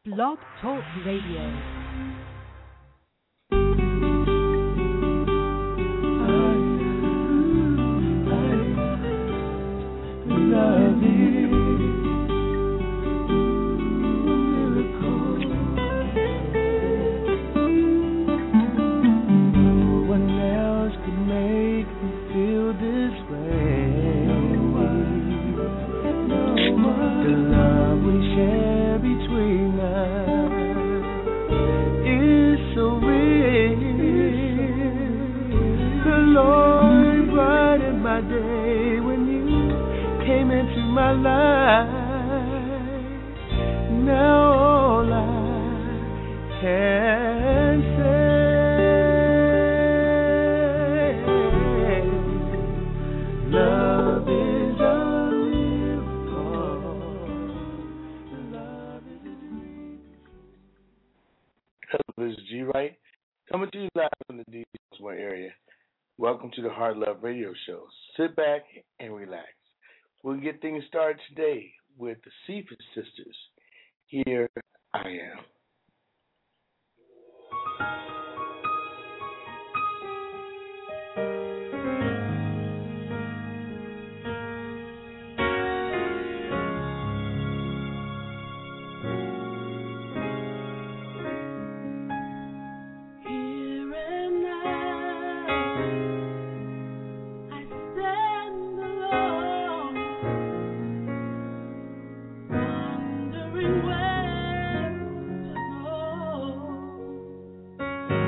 Blog Talk Radio. Welcome to the Heart Love Radio Show. Sit back and relax. We'll get things started today with the Cephas Sisters. Here I Am. Wondering where to go.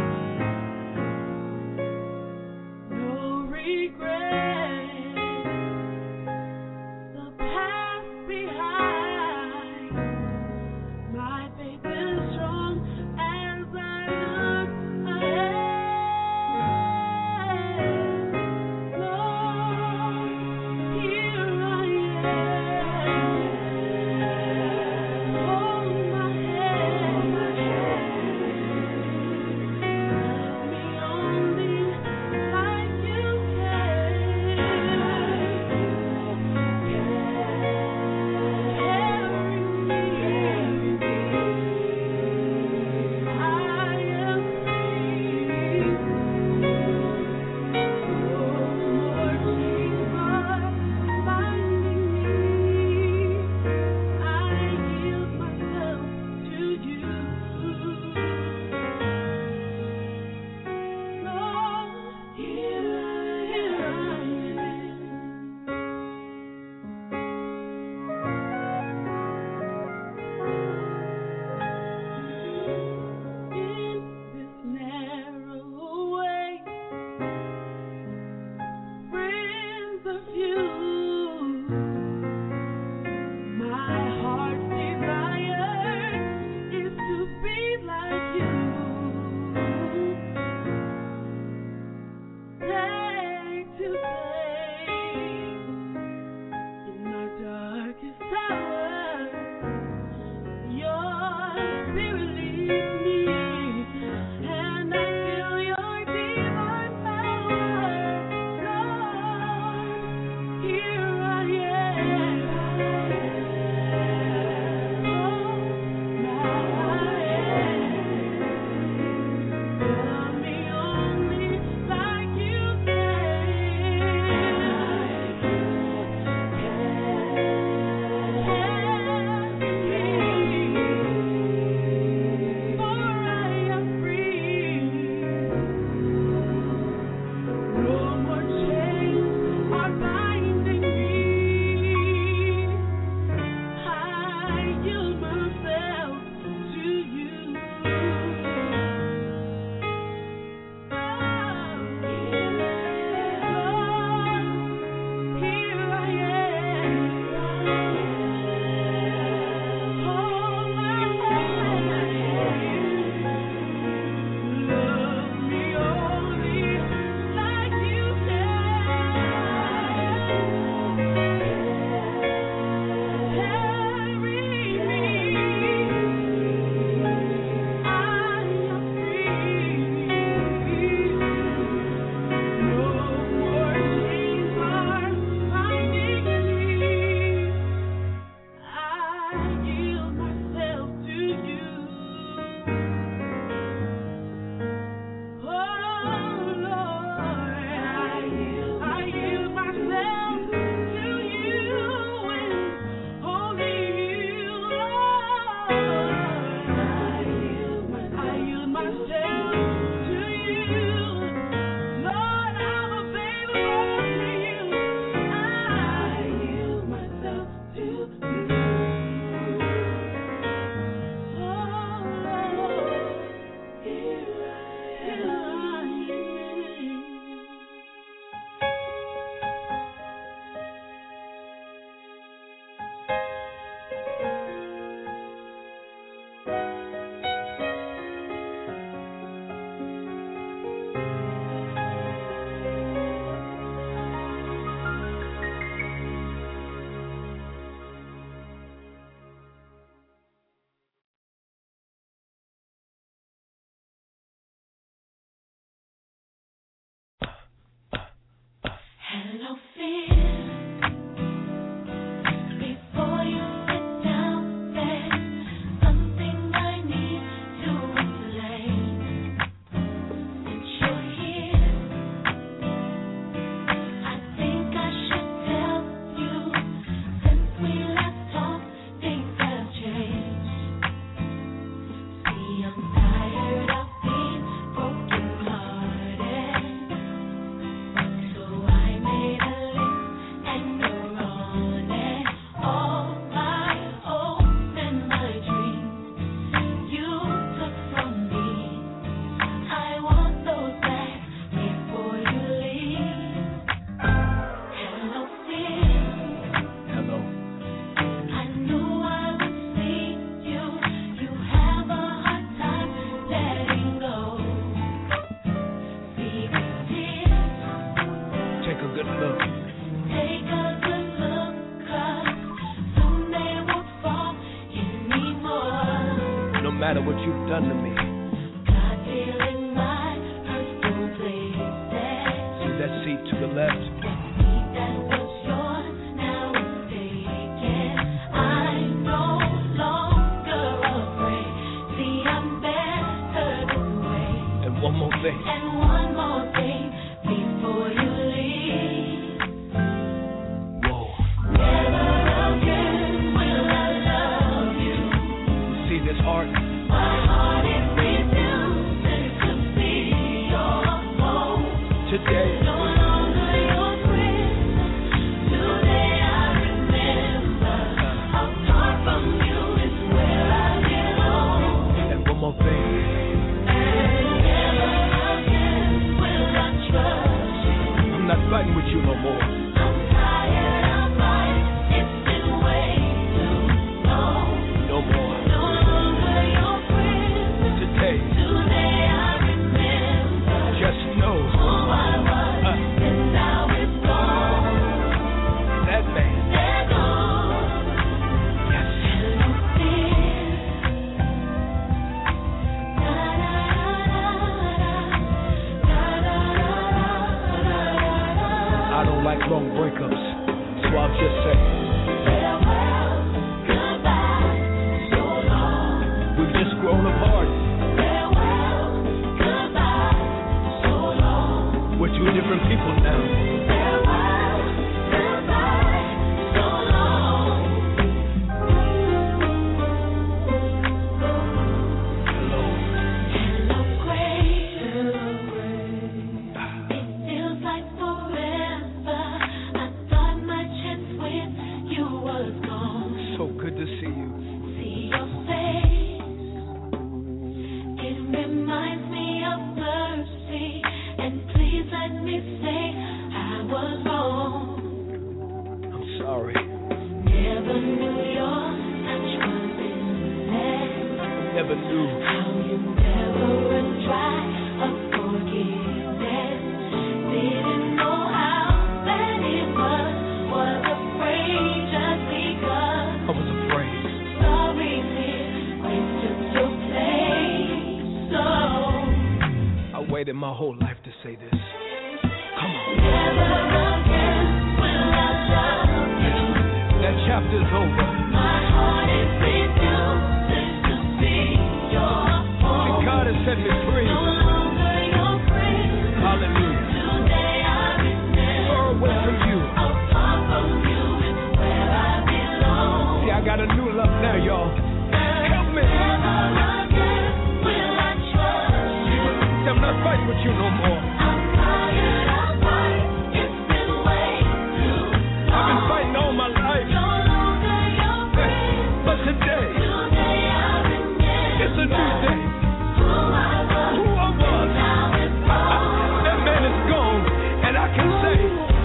matter what you've done to me. God feeling my hurtful places. See that seat to the left? That seat that was yours now is taken. I'm no longer afraid. See, I'm better this way. And one more thing. And one more thing before you leave. Whoa. Never again will I love you. See this heart? My heart is refusing to be your home. Today. No longer your friend. Today I remember. Apart from you is where I belong. And one more thing. And never again will I trust you. I'm not fighting with you no more. I'm tired of fighting. It's been way too long. No more. No longer your friend. Today. Today I remember Just know who I was, and now it's gone. that man. They're gone. Yes. And no fear. Da da da da da. I don't like long breakups, so I'll just say Farewell, goodbye, so long. we've just grown apart. Farewell, goodbye, so long. We're two different people now. Farewell, goodbye, so long. Hello. Hello, grace. It feels like forever. I thought my chance with you was gone. So good to see you. See your face. It reminds me of mercy. And please let me say I was wrong. I'm sorry. Never knew your touch was endless. Never knew. How you never run dry of forgiveness. Didn't know how bad it was afraid just because. I was afraid. Sorry, dear, it took your place. So I waited my whole life to say this. Come on. never again will I love you. That chapter's over. My heart is refusing to be your See, home. God has set me free. No longer your friend. Hallelujah. Today I remember. Far away from you. Apart from you is where I belong. See, I got a new love now, y'all. Help me. Never again will I trust you. See, I'm not fighting with you no more. I'm tired of fighting. It's been way too long. I've been fighting all my life. No longer your friend. But today, Today I remember. it's a new day. Who I was. Who I was. Now it's gone. That man is gone, and I can say,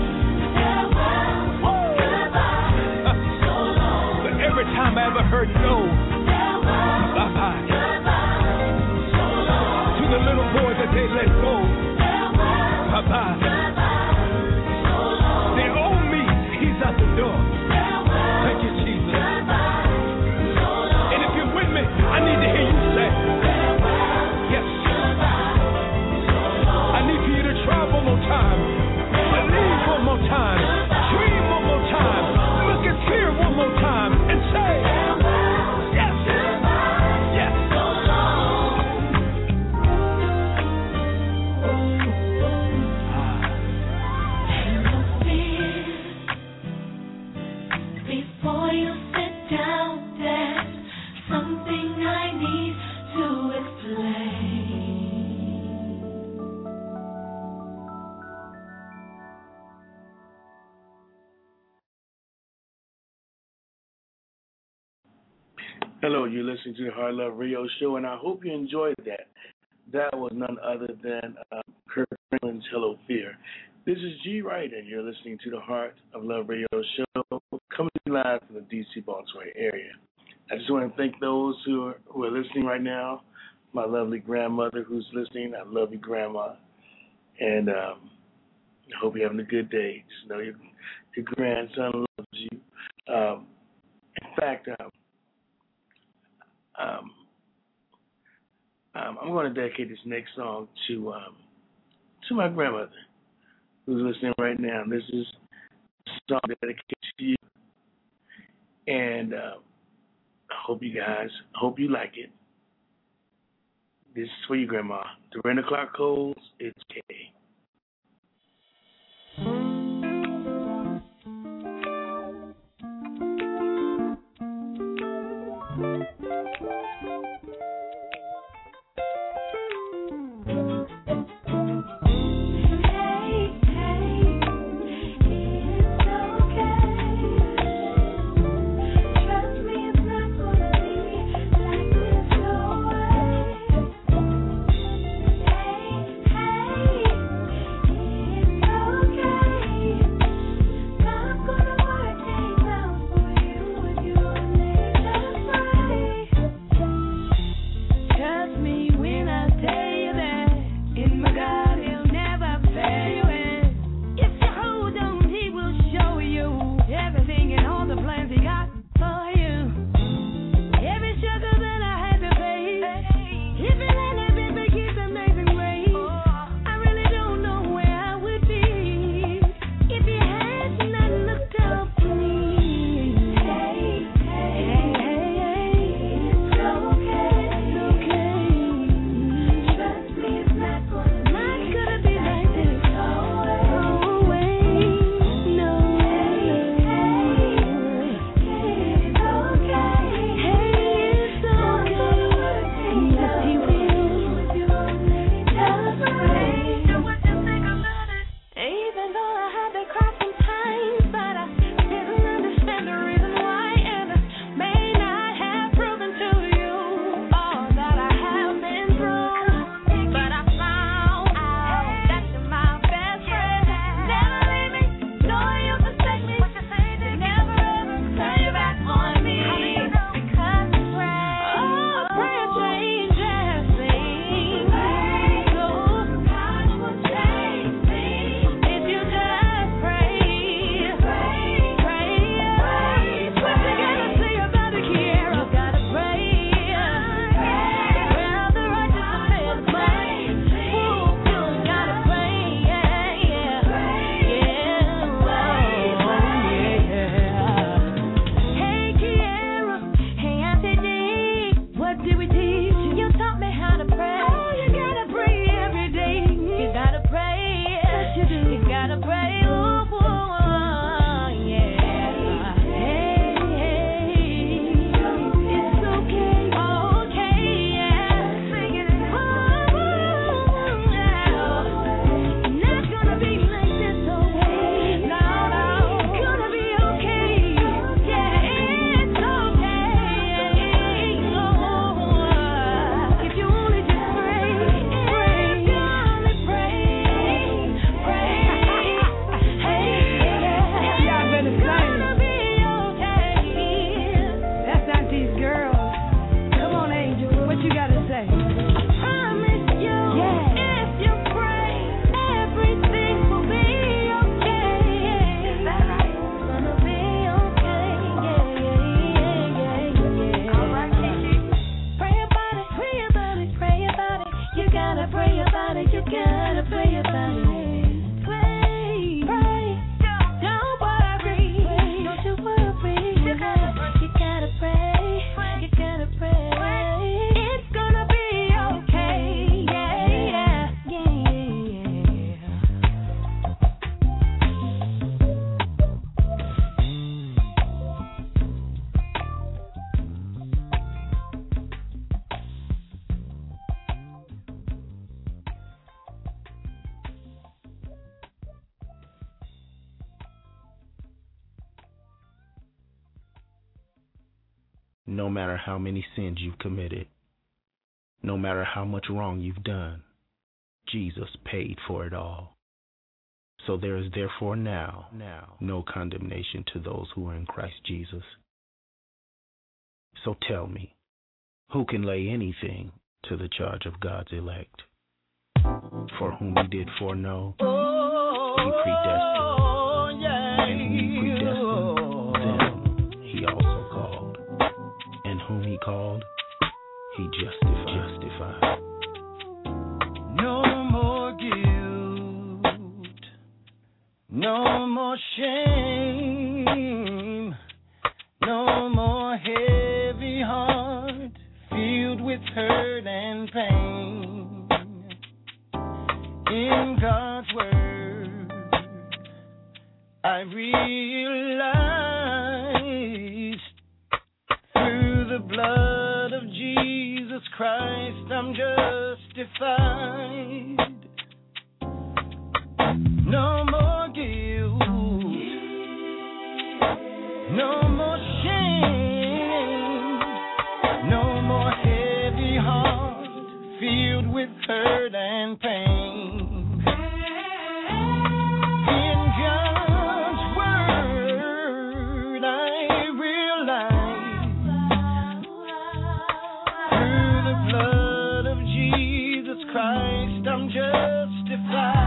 Farewell, goodbye, so long. but every time I ever heard no, Farewell, bye-bye, goodbye, so long. to the little boy that they let go, Farewell, bye-bye. goodbye, so long. They owe me, he's at the door. Farewell, Thank you, Jesus. goodbye, so long. And if you're with me, I need to hear you say, Farewell, yes. goodbye, so long. I need for you to try one more time, believe one more time, dream one more time, look and fear one more time, and say, yes, yes. So long. And no fear. Before you sit down, there's something I need to explain. Hello, you're listening to the Hard Love Radio Show, and I hope you enjoyed that. That was none other than Kirk Franklin's Hello Fear. This is G. Wright, and you're listening to the Heart of Love Radio Show, coming live from the D.C. Baltimore area. I just want to thank those who are listening right now. My lovely grandmother who's listening. I love you, Grandma. And I hope you're having a good day. Just know your grandson loves you. In fact, I'm going to dedicate this next song to my grandmother who's listening right now. This is a song dedicated to you, and I hope you like it. This is for you, Grandma. The Rent Clock calls. It's K. No matter how many sins you've committed, no matter how much wrong you've done, Jesus paid for it all. So there is therefore now no condemnation to those who are in Christ Jesus. So tell me, who can lay anything to the charge of God's elect? For whom he did foreknow, he predestined. And whom he predestined, them he also called. And whom he called, he justified. No more shame, no more heavy heart filled with hurt and pain. In God's word, I realize through the blood of Jesus Christ I'm justified. No more guilt, no more shame, no more heavy heart filled with hurt and pain. In God's word I realize through the blood of Jesus Christ I'm justified.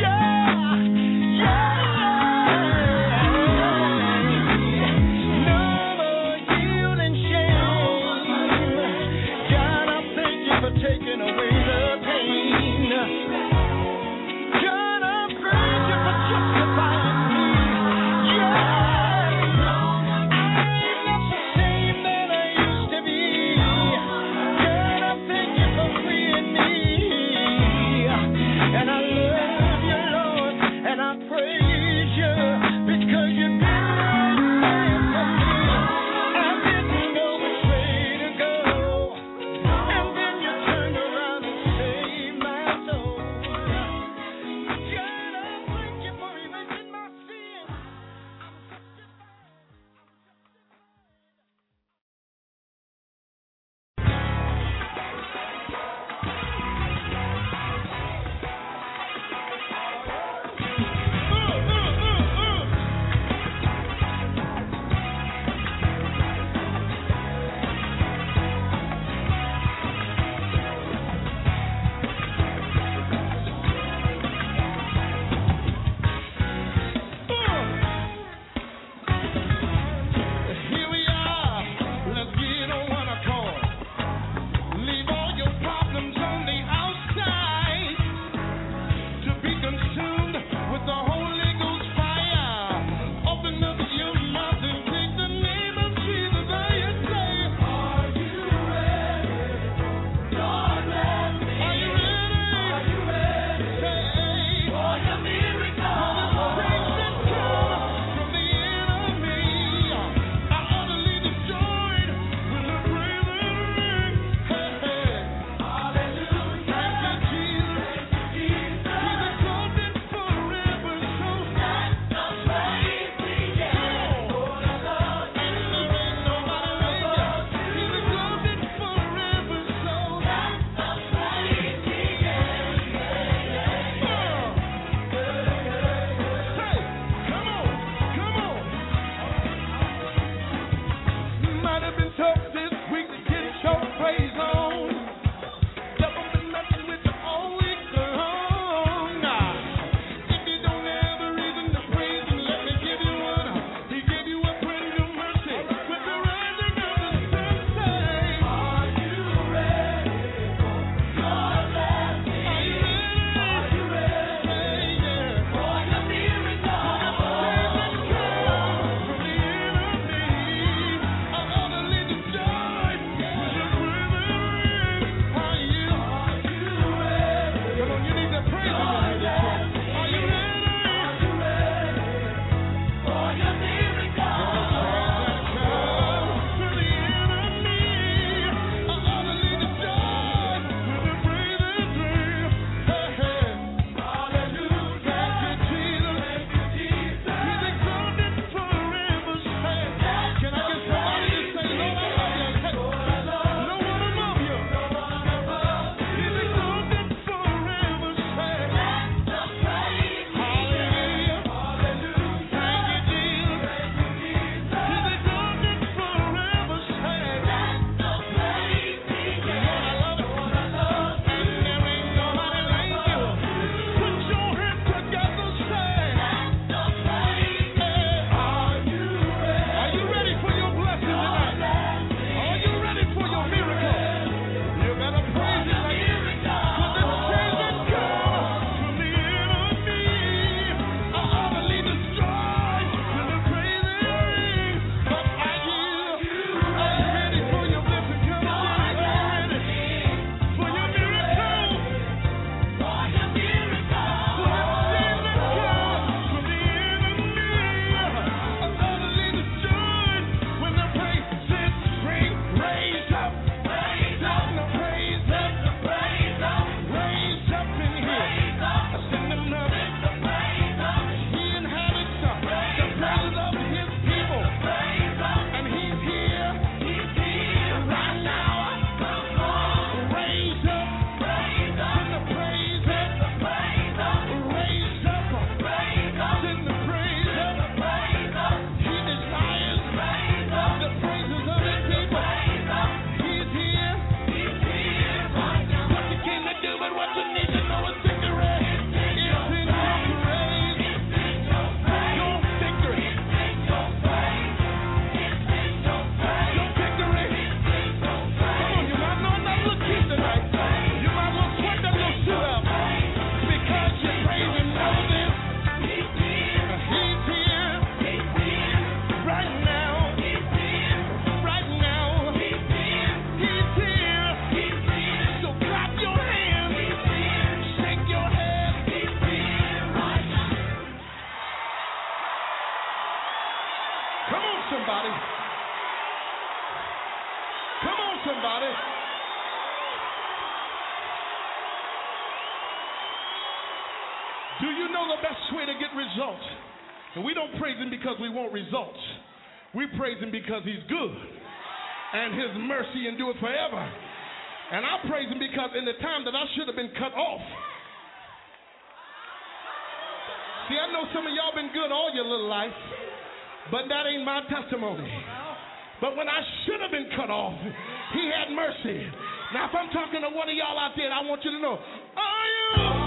No on, somebody. Come on, somebody. Do you know the best way to get results? And we don't praise him because we want results. We praise him because he's good. And his mercy endures forever. And I praise him because in the time that I should have been cut off. See, I know some of y'all been good all your little life, but that ain't my testimony. But when I should have been cut off, he had mercy. Now, if I'm talking to one of y'all out there, I want you to know, are you?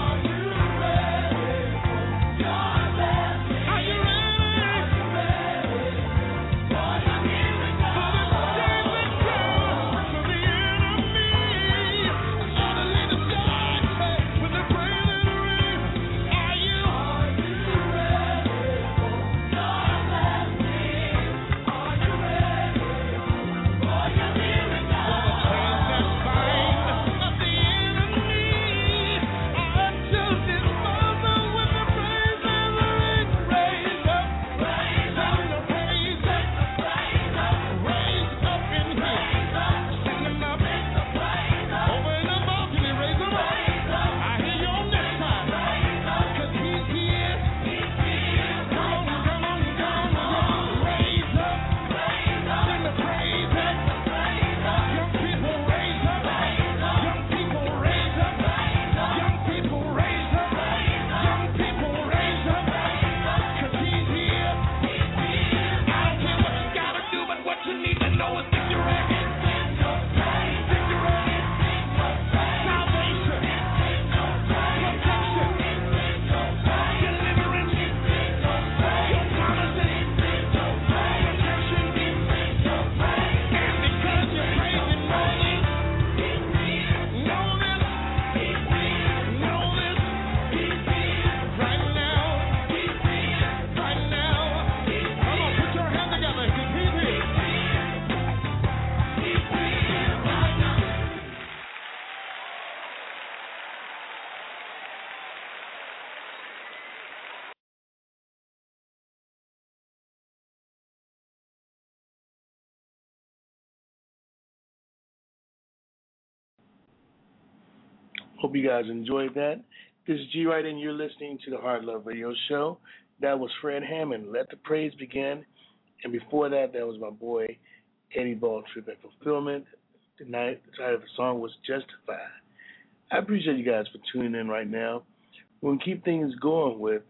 Hope you guys enjoyed that. This is G Wright, and you're listening to the Hard Love Radio Show. That was Fred Hammond, Let the Praise Begin. And before that, that was my boy Eddie Ball, Trip and Fulfillment. The title of the song was Justified. I appreciate you guys for tuning in right now. We're going to keep things going with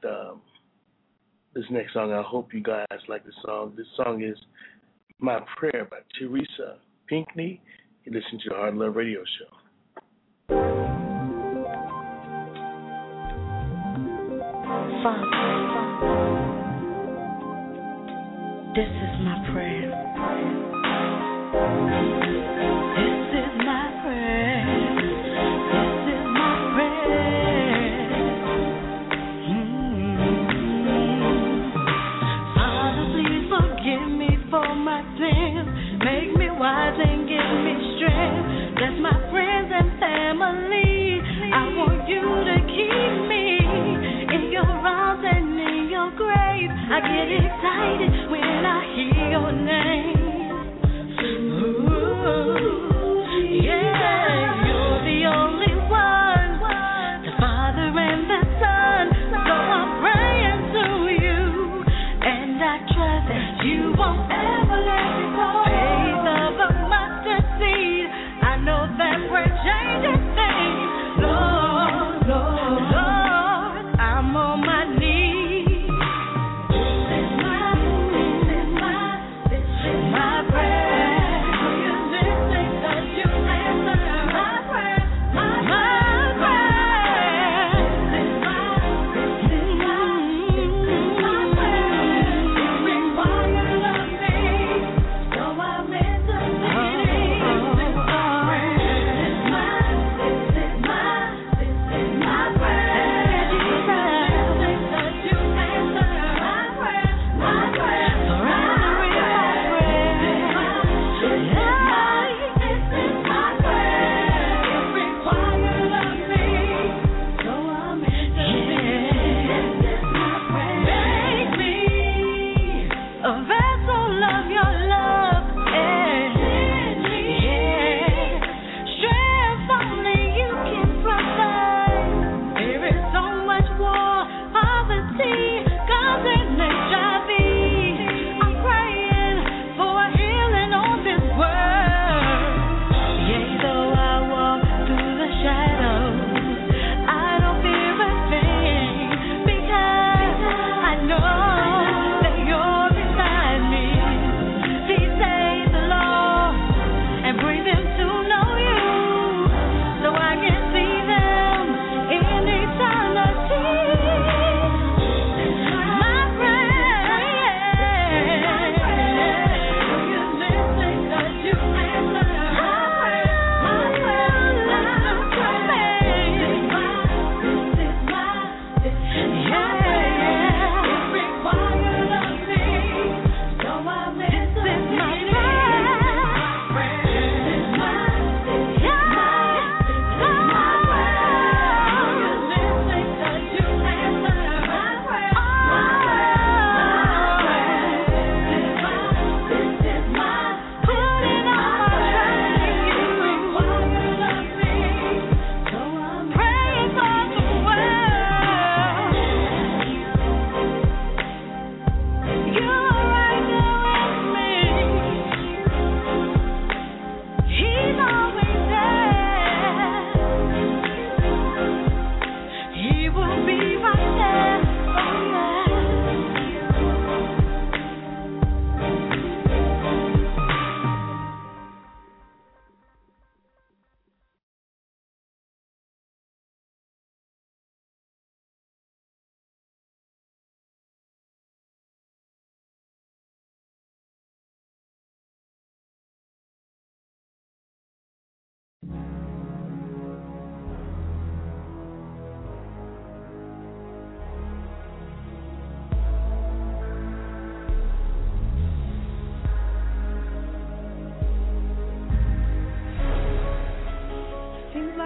this next song. I hope you guys like the song. This song is My Prayer by Teresa Pinckney. You listen to the Hard Love Radio Show. Father, this is my prayer. This is my prayer. This is my prayer. Father, please forgive me for my sins. Make me wise and give me strength. Bless my friends and family. I want you to keep me in your arms and in your grave. I get excited when I hear your name. Ooh, yeah, you're the only one, the Father and the Son. So I'm praying to you, and I trust that you won't ever let me go. Faith of a mustard seed, I know that we're changing things. Lord, Lord, Lord, I'm on my knees. This is my prayer. You listen, that you answer my prayer, my prayer. This is my prayer. It requires of me.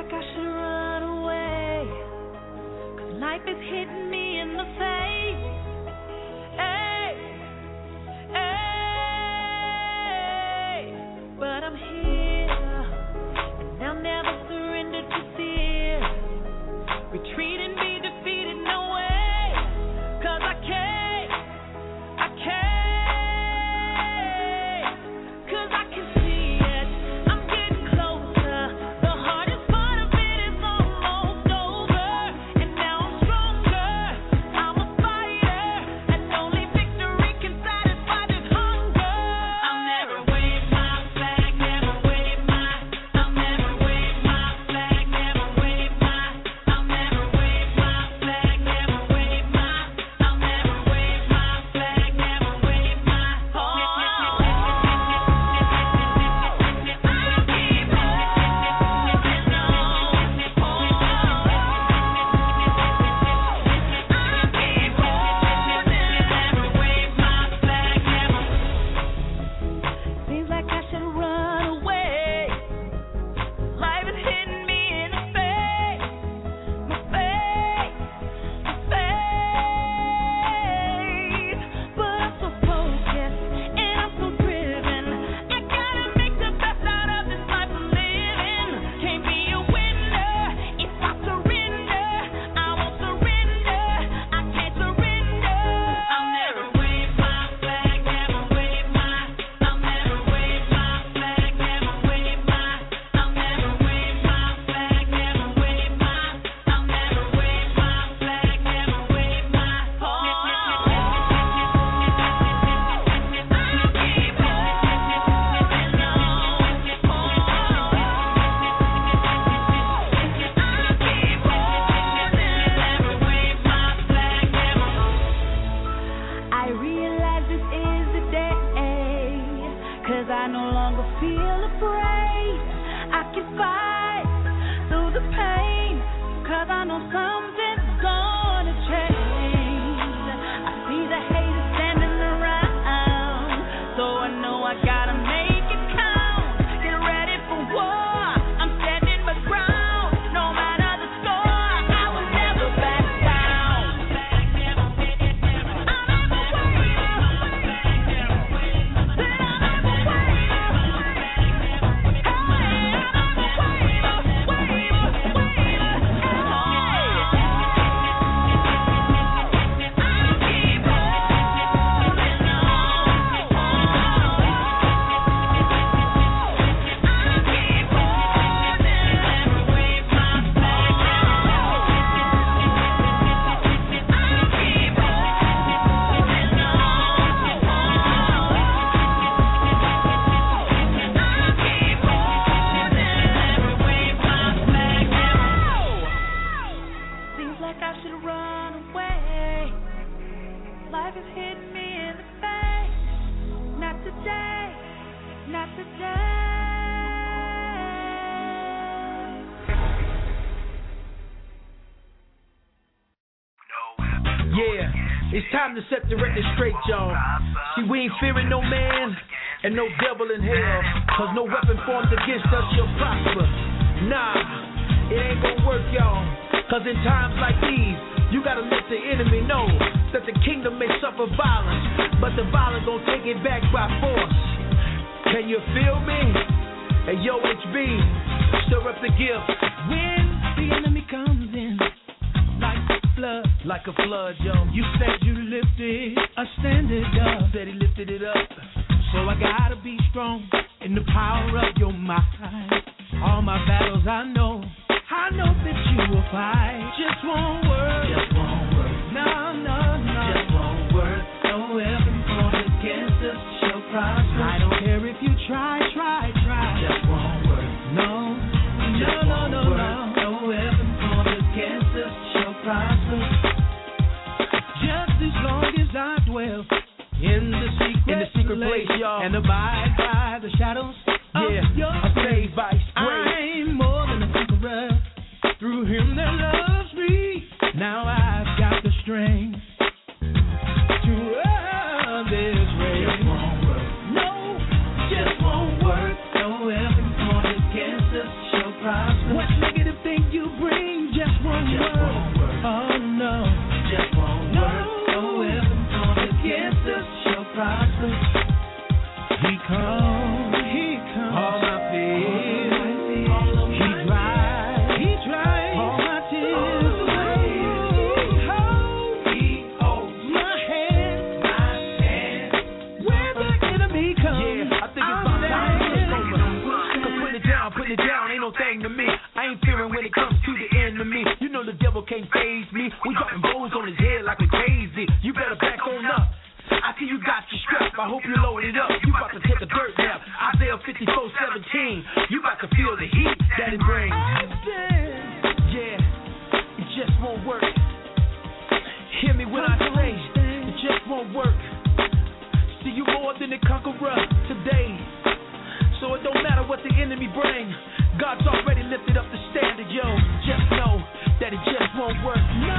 like I should run away, 'cause life is hitting me in the face. Hey, hey, but I'm here, and I'll never surrender to fear. Retreat and be defeated, no way, 'cause I can't, 'cause I can see it, I'm getting closer, the hardest part of it is almost over, and now I'm stronger, I'm a fighter, and only victory can satisfy this hunger. I'll never wave my flag, never wave my, I'll never wave my flag, never wave my, I'll never wave my flag, never wave my, I'll never wave my flag, never wave my, seems like I should run away. Life is hitting me in the face, my face, but I'm so focused and I'm so driven. I gotta make the best out of this life I'm living. Can't be a winner if I surrender. I won't surrender. I can't surrender. I'll never wave my flag, never wave my, I'll never wave my flag, never wave my, I'll never wave my flag, never wave my, I'll never wave my flag, never wave my, I realize this is the day, 'cause I no longer feel afraid. I can fight through the pain, 'cause I know something's gonna change. I see the haters standing around, so I know I gotta make it count. Get ready for war, I'm standing my ground, no matter the score, I will never back down. Seems like I should run away. Life is hitting me in the face. Not today, not today. Yeah, it's time to set the record straight, y'all. See, we ain't fearing no man and no devil in hell, 'cause no weapon formed against us shall prosper. Nah, it ain't gonna work, y'all, 'cause in times like these, you gotta let the enemy know that the kingdom may suffer violence, but the violent gonna take it back by force. Can you feel me? Hey, yo, HB, stir up the gift. When the enemy comes in Like a flood, yo. you said you lifted a standard up. Said he lifted it up. So I gotta be strong in the power of your mind. All my battles I know that you will fight. Just won't work. Just won't work. No. Just won't work. No weapon formed against us shall prosper. I don't care if you try. Just won't work. No. Just won't work. No weapon formed against us shall prosper. Just as long as I dwell in the secret place, y'all, and abide by the shadows Yeah, of your I'm saved by His grace. I'm more than a conqueror through Him that loves me. Now I've got the strength to run this race. Just won't work. No, just won't work. No weapon formed against us shall prosper. What negative 5417. You got to feel the heat that it brings. Yeah, it just won't work. Hear me when I say it just won't work. See, you more than a conqueror today. So it don't matter what the enemy bring. God's already lifted up the standard, yo. Just know that it just won't work. No.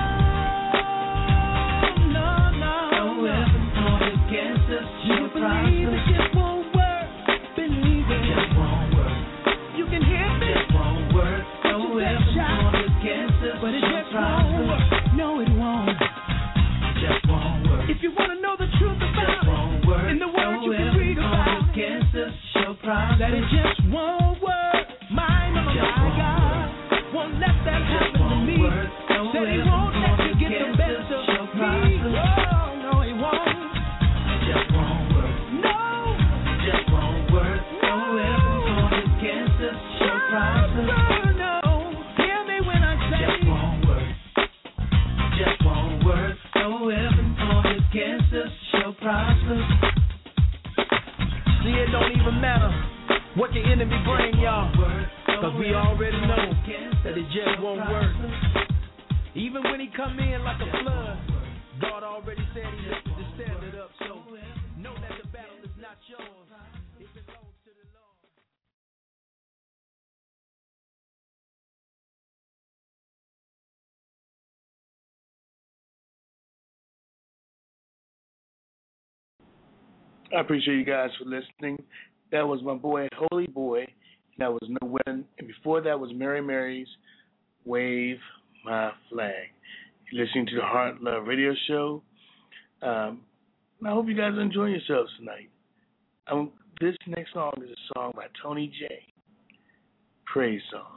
No weapon formed against us shall prosper. It just won't work. Believe it. It just won't work. You can hear me. It just won't work. No weapon formed against us but it shall just prosper. won't work. No, it won't. It just won't work. If you want to know the truth about it, in the word no you can read about against us shall prosper. that it just won't work. My God won't let that happen to me. Said he won't let you get the best of me. Oh, no, he won't. It just won't work. No. It just won't work. No weapon formed against us shall prosper. No. Hear me when I say it just won't work. It just won't work. No weapon formed against us shall prosper. See, it don't even matter what the enemy bring, y'all. Cause we already know that it just won't work. Even when he come in like a flood, God already said he lifted the standard up. So know that the battle is not yours. It belongs to the Lord. I appreciate you guys for listening. That was my boy, Holy Boy. That was No Weapon. And before that was Mary Mary's Wave My Flag. You're listening to the Heart Love Radio Show. And I hope you guys are enjoying yourselves tonight. This next song is a song by Tony J. Praise song.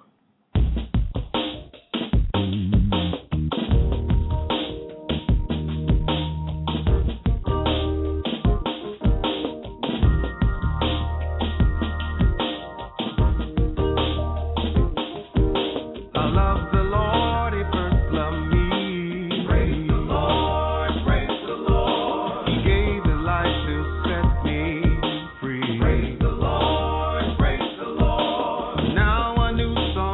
Now a new song.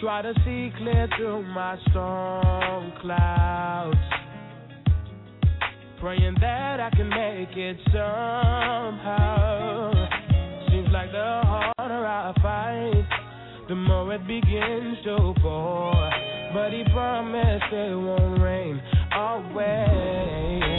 Try to see clear through my storm clouds, praying that I can make it somehow. Seems like the harder I fight, the more it begins to pour. But he promised it won't rain always.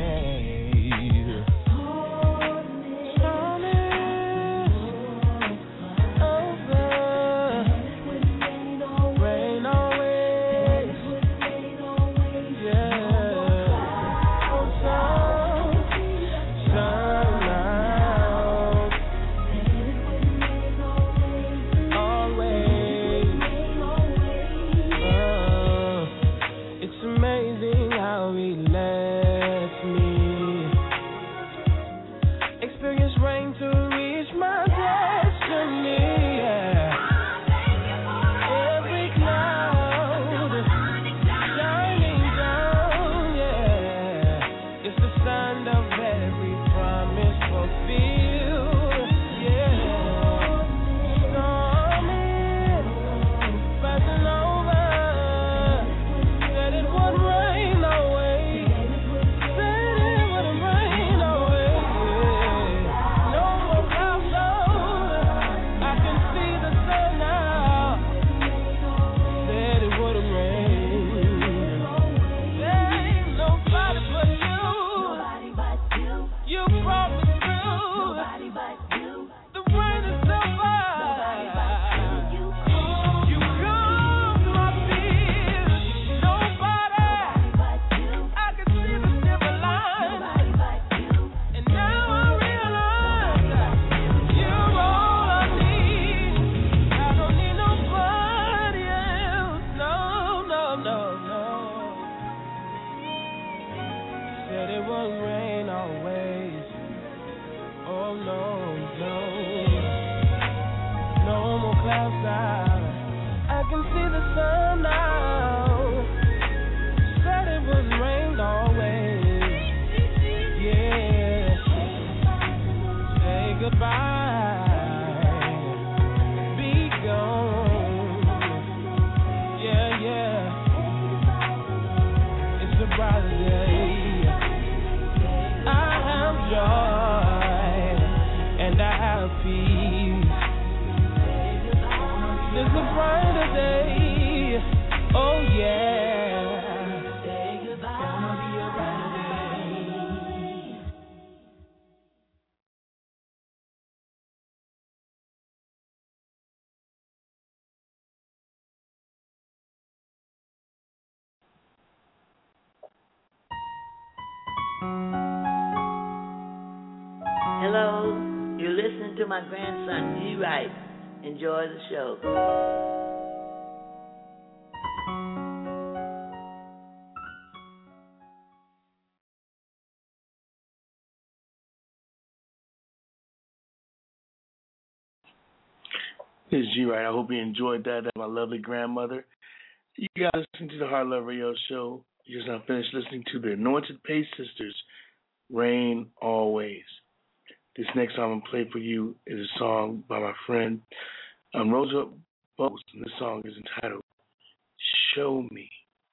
Hello, you're listening to my grandson, G. Wright. Enjoy the show. This is G. Wright. I hope you enjoyed that. That's my lovely grandmother. You guys listening to the Heart Love Radio Show. You just now finished listening to the Anointed Pace Sisters, Rain Always. This next song I'm going to play for you is a song by my friend Rosa Bowles, and this song is entitled Show Me.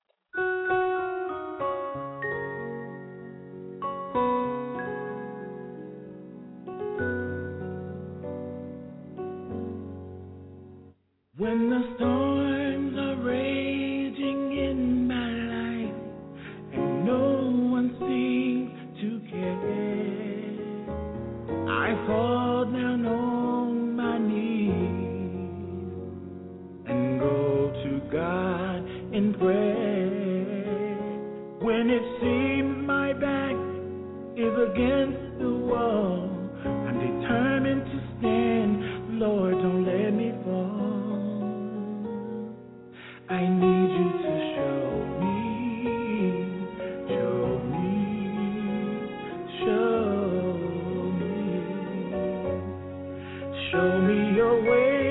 When the storms are raging in my life and no one seems to care, I fall down on my knees and go to God in prayer. When it seems my back is against the wall, I'm determined to stand. Lord, don't let me fall. I need you to show me, show me, show me. Show me your way,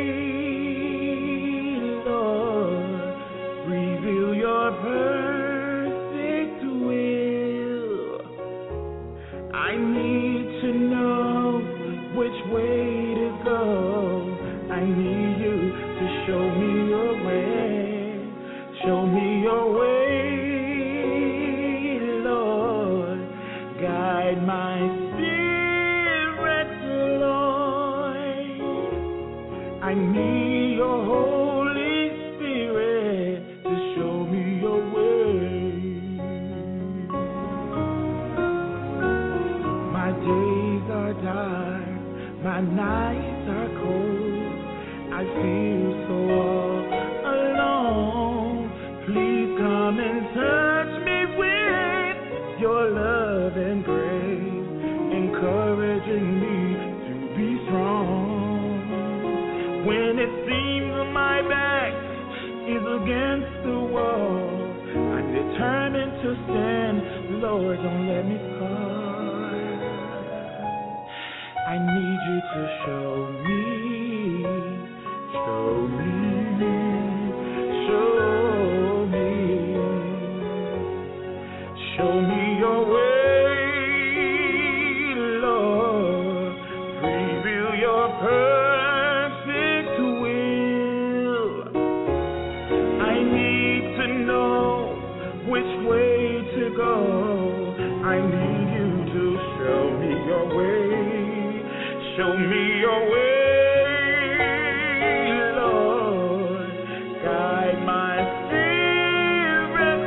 Lord. Reveal your perfect will. I need to know which way to go. I need you to show me your way. I need your Holy Spirit to show me your way. My days are dark, my nights are cold. I feel so all alone. Please come and touch me with your love and grace, encouraging me to be strong. When it seems my back is against the wall, I'm determined to stand. Lord, don't let me fall. I need you to show me, show me, show me, show me your way, Lord. Reveal your perfect will. I need to know which way to go. I need you to show me your way. Show me your way, Lord. Guide my spirit,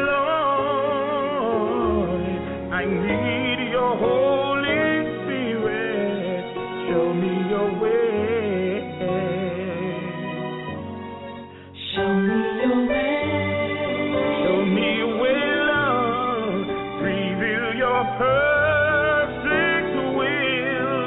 Lord. I need your Holy Spirit. Show me your way. Show me your way. Show me your way, Lord. Reveal your perfect will.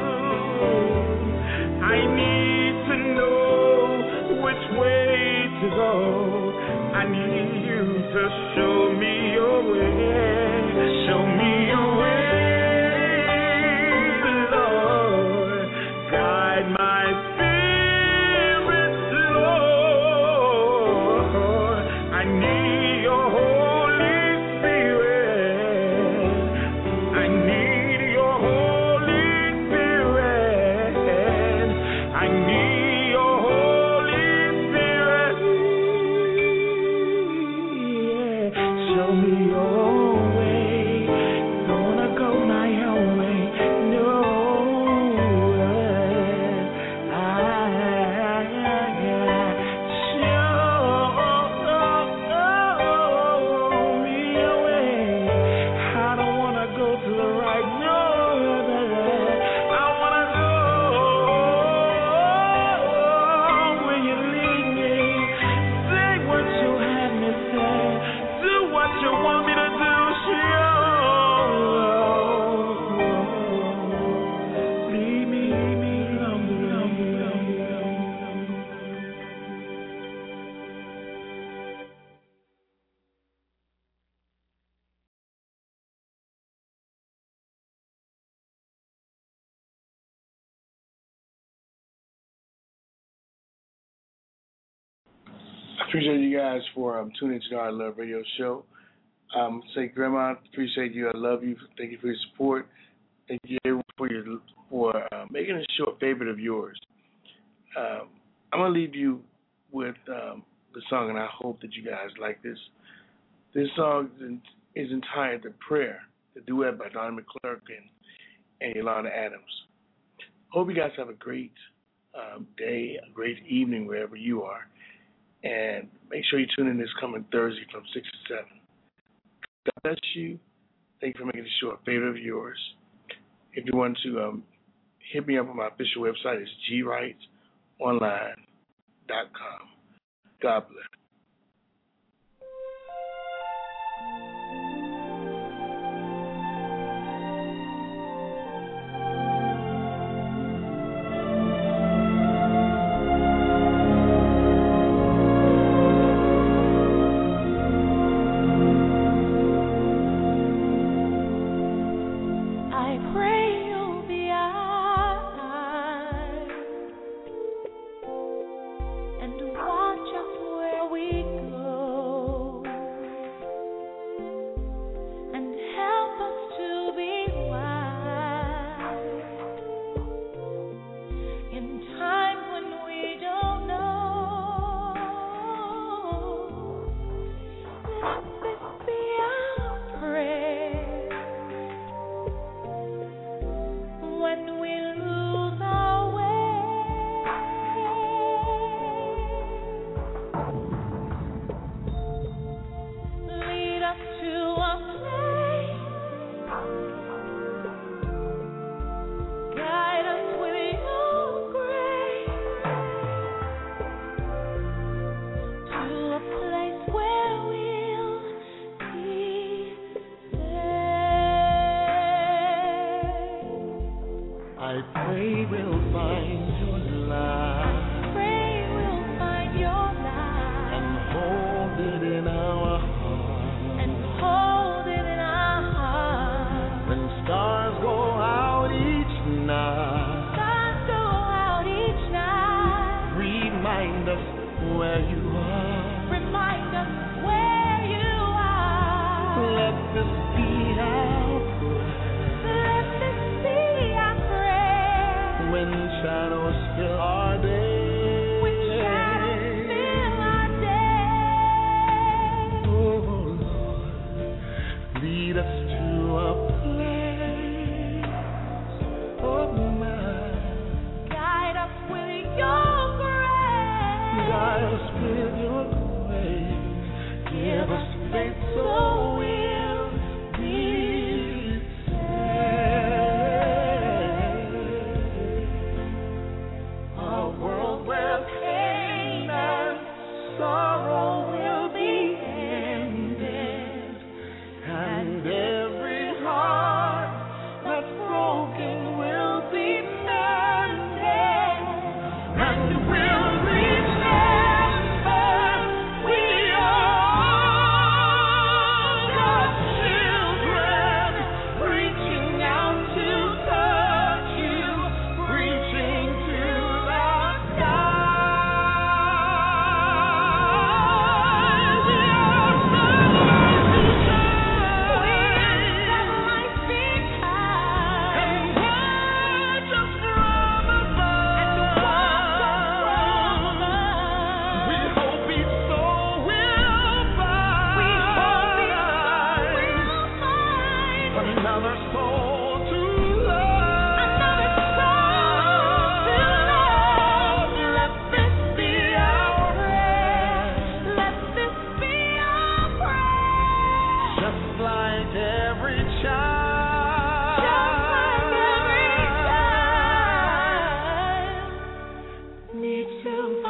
I need to know which way to go. I need you to show me your way. Show me your way, Lord. Guide my spirit, Lord. I need your Holy Spirit. I need your Holy Spirit. I need your Holy Spirit. Show me your way. Don't wanna go my own way. No. Show me your way. I don't wanna go to the right. No. I wanna go where you lead me. Say what you have me say. Do what you want me to do. Lead me along the way. I appreciate you guys for tuning to our Love Radio Show. Say, Grandma, appreciate you. I love you. Thank you for your support. Thank you for making this show a favorite of yours. I'm gonna leave you with the song, and I hope that you guys like this. This song is entitled "The Prayer," the duet by Don McClurkin and Yolanda Adams. Hope you guys have a great day, a great evening wherever you are. And make sure you tune in this coming Thursday from 6 to 7. God bless you. Thank you for making the show a favorite of yours. If you want to hit me up on my official website, it's gwrightsonline.com. God bless. I pray you'll be eyes and watch us where Remind us where you are. Remind us where you are. Let this be our prayer. Let this be our prayer. When shadows fill our day. When shadows fill our day. Oh Lord, lead us to a place of mine. Guide us with your grace. Guide us with your grace. Give us faith so we'll be saved. A world where pain and sorrow will be ended, and every heart that's broken will be mended, and we'll remember we are God's children, reaching out to touch you, reaching to the sky. We are Life behind. and watch us from above. We hope each soul will find another soul to love. Let this be our prayer. Let this be our prayer. Just like every child. Need to